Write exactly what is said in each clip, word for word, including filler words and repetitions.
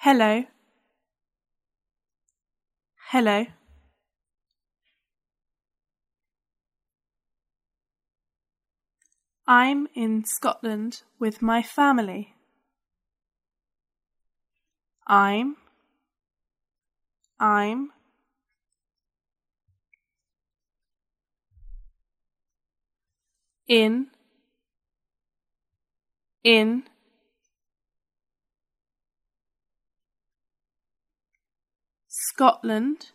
Hello. Hello. I'm in Scotland with my family. I'm. I'm. In. In. Scotland.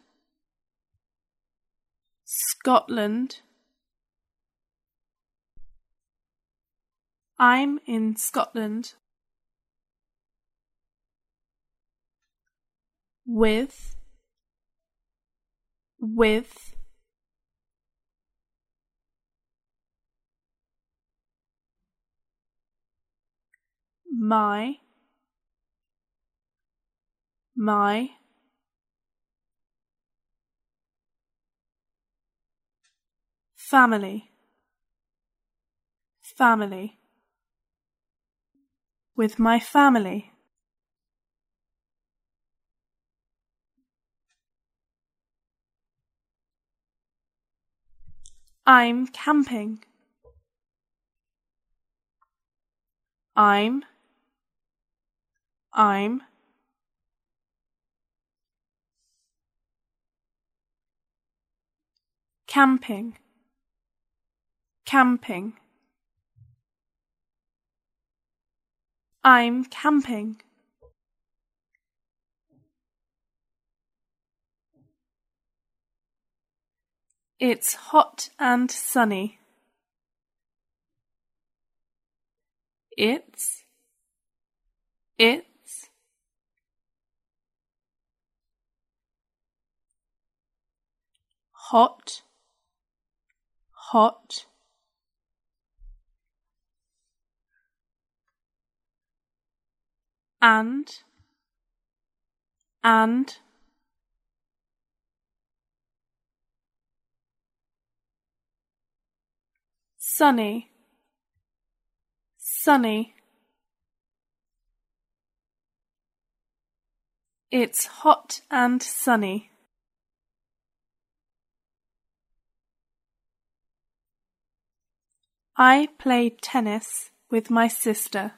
Scotland. I'm in Scotland with. With. My. My. Family. Family. With my family. I'm camping. I'm. I'm. Camping. Camping. I'm camping. It's hot and sunny. It's. It's. Hot. Hot. And. And. Sunny. Sunny. It's hot and sunny. I played tennis with my sister.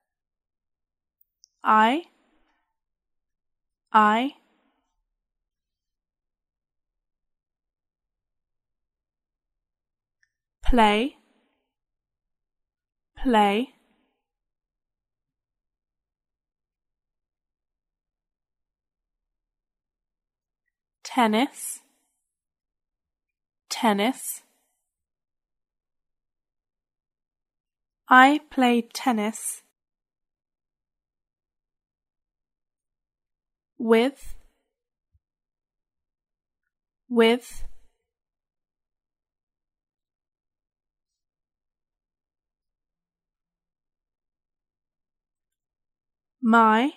I. I. Play. Play. Tennis. Tennis. I played tennis with. With. My.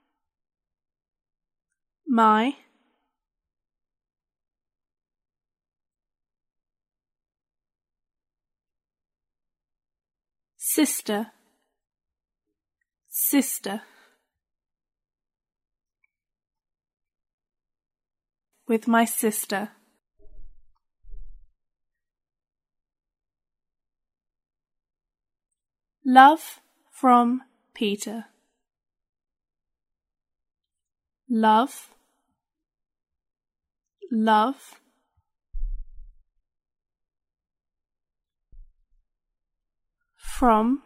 My. Sister. Sister. With my sister. Love from Peter. Love. Love. From.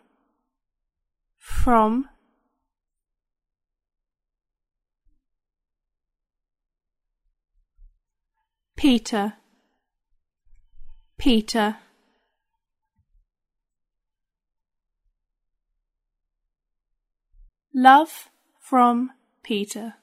From. Peter. Peter. Love from Peter.